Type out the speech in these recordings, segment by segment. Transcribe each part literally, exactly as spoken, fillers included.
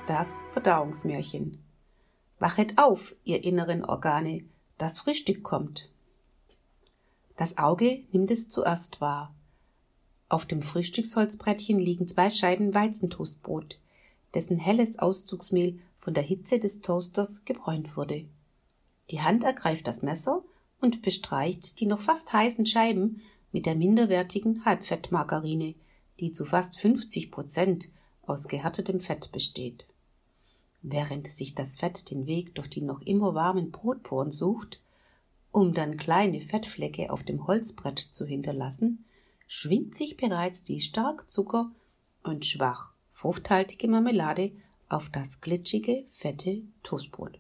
Das Verdauungsmärchen. Wachet auf, ihr inneren Organe, das Frühstück kommt. Das Auge nimmt es zuerst wahr. Auf dem Frühstücksholzbrettchen liegen zwei Scheiben Weizentoastbrot, dessen helles Auszugsmehl von der Hitze des Toasters gebräunt wurde. Die Hand ergreift das Messer und bestreicht die noch fast heißen Scheiben mit der minderwertigen Halbfettmargarine, die zu fast fünfzig Prozent aus gehärtetem Fett besteht. Während sich das Fett den Weg durch die noch immer warmen Brotporen sucht, um dann kleine Fettflecke auf dem Holzbrett zu hinterlassen, schwingt sich bereits die stark Zucker- und schwach fruchthaltige Marmelade auf das glitschige, fette Toastbrot.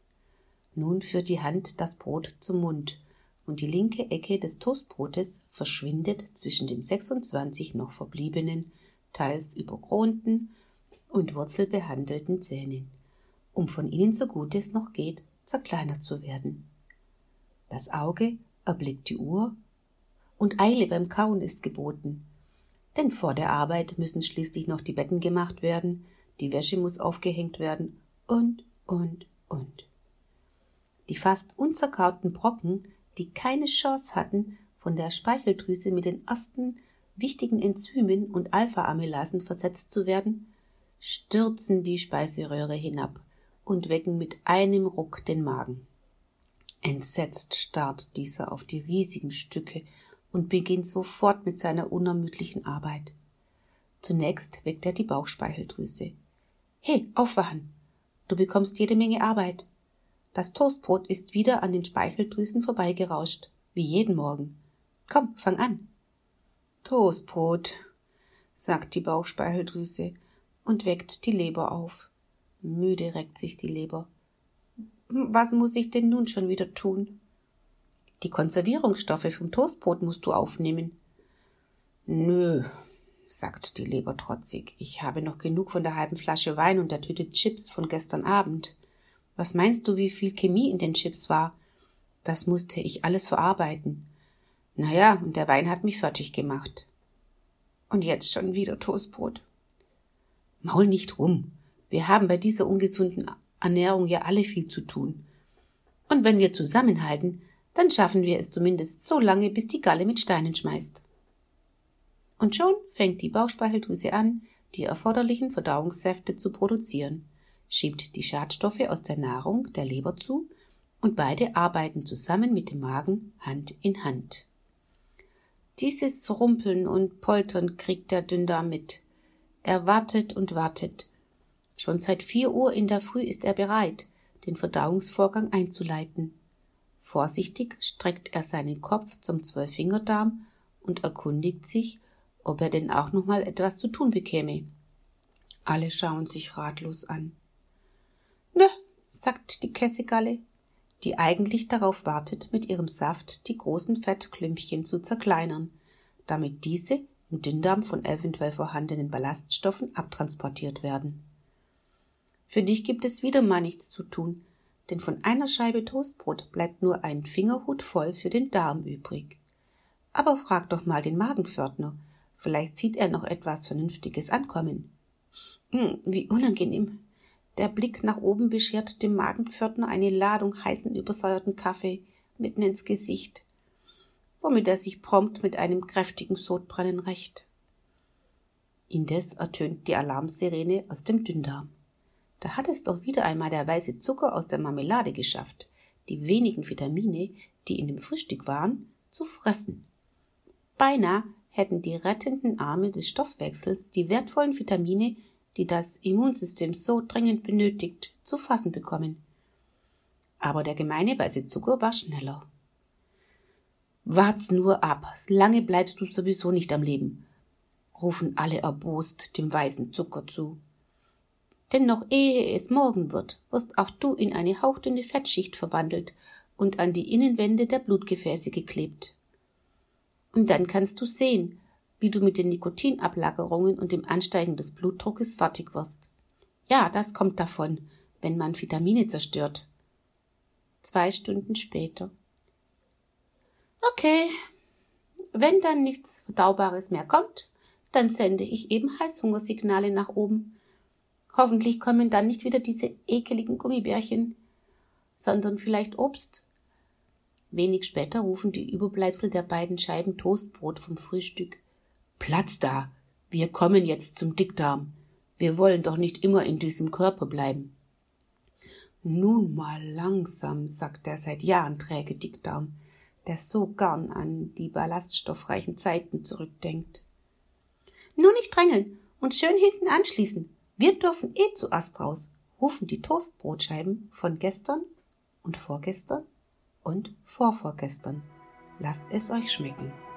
Nun führt die Hand das Brot zum Mund und die linke Ecke des Toastbrotes verschwindet zwischen den sechsundzwanzig noch verbliebenen, teils überkronten und wurzelbehandelten Zähnen, um von ihnen, so gut es noch geht, zerkleinert zu werden. Das Auge erblickt die Uhr und Eile beim Kauen ist geboten, denn vor der Arbeit müssen schließlich noch die Betten gemacht werden, die Wäsche muss aufgehängt werden und, und, und. Die fast unzerkauten Brocken, die keine Chance hatten, von der Speicheldrüse mit den ersten wichtigen Enzymen und Alpha-Amylasen versetzt zu werden, stürzen die Speiseröhre hinab und wecken mit einem Ruck den Magen. Entsetzt starrt dieser auf die riesigen Stücke und beginnt sofort mit seiner unermüdlichen Arbeit. Zunächst weckt er die Bauchspeicheldrüse. »Hey, aufwachen! Du bekommst jede Menge Arbeit. Das Toastbrot ist wieder an den Speicheldrüsen vorbeigerauscht, wie jeden Morgen. Komm, fang an!« »Toastbrot«, sagt die Bauchspeicheldrüse und weckt die Leber auf. Müde reckt sich die Leber. »Was muss ich denn nun schon wieder tun?« »Die Konservierungsstoffe vom Toastbrot musst du aufnehmen.« »Nö«, sagt die Leber trotzig, »ich habe noch genug von der halben Flasche Wein und der Tüte Chips von gestern Abend. Was meinst du, wie viel Chemie in den Chips war? Das musste ich alles verarbeiten. Naja, und der Wein hat mich fertig gemacht. Und jetzt schon wieder Toastbrot.« »Maul nicht rum. Wir haben bei dieser ungesunden Ernährung ja alle viel zu tun. Und wenn wir zusammenhalten, dann schaffen wir es zumindest so lange, bis die Galle mit Steinen schmeißt.« Und schon fängt die Bauchspeicheldrüse an, die erforderlichen Verdauungssäfte zu produzieren, schiebt die Schadstoffe aus der Nahrung der Leber zu und beide arbeiten zusammen mit dem Magen Hand in Hand. Dieses Rumpeln und Poltern kriegt der Dünndarm mit. Er wartet und wartet. Schon seit vier Uhr in der Früh ist er bereit, den Verdauungsvorgang einzuleiten. Vorsichtig streckt er seinen Kopf zum Zwölffingerdarm und erkundigt sich, ob er denn auch noch mal etwas zu tun bekäme. Alle schauen sich ratlos an. »Nö«, sagt die Käsegalle, die eigentlich darauf wartet, mit ihrem Saft die großen Fettklümpchen zu zerkleinern, damit diese im Dünndarm von eventuell vorhandenen Ballaststoffen abtransportiert werden. »Für dich gibt es wieder mal nichts zu tun, denn von einer Scheibe Toastbrot bleibt nur ein Fingerhut voll für den Darm übrig. Aber frag doch mal den Magenpförtner, vielleicht sieht er noch etwas Vernünftiges ankommen.« Hm, wie unangenehm. Der Blick nach oben beschert dem Magenpförtner eine Ladung heißen übersäuerten Kaffee mitten ins Gesicht, womit er sich prompt mit einem kräftigen Sodbrennen rächt. Indes ertönt die Alarmsirene aus dem Dünndarm. Da hat es doch wieder einmal der weiße Zucker aus der Marmelade geschafft, die wenigen Vitamine, die in dem Frühstück waren, zu fressen. Beinahe hätten die rettenden Arme des Stoffwechsels die wertvollen Vitamine, die das Immunsystem so dringend benötigt, zu fassen bekommen. Aber der gemeine weiße Zucker war schneller. »Wart's nur ab, lange bleibst du sowieso nicht am Leben«, rufen alle erbost dem weißen Zucker zu. »Denn noch ehe es morgen wird, wirst auch du in eine hauchdünne Fettschicht verwandelt und an die Innenwände der Blutgefäße geklebt. Und dann kannst du sehen, wie du mit den Nikotinablagerungen und dem Ansteigen des Blutdruckes fertig wirst. Ja, das kommt davon, wenn man Vitamine zerstört.« Zwei Stunden später. »Okay, wenn dann nichts Verdaubares mehr kommt, dann sende ich eben Heißhungersignale nach oben. Hoffentlich kommen dann nicht wieder diese ekeligen Gummibärchen, sondern vielleicht Obst. Wenig später rufen die Überbleibsel der beiden Scheiben Toastbrot vom Frühstück. Platz da! Wir kommen jetzt zum Dickdarm. Wir wollen doch nicht immer in diesem Körper bleiben. Nun mal langsam, sagt der seit Jahren träge Dickdarm, der so gern an die ballaststoffreichen Zeiten zurückdenkt. Nur nicht drängeln und schön hinten anschließen. Wir dürfen eh zuerst raus, rufen die Toastbrotscheiben von gestern und vorgestern und vorvorgestern. Lasst es euch schmecken.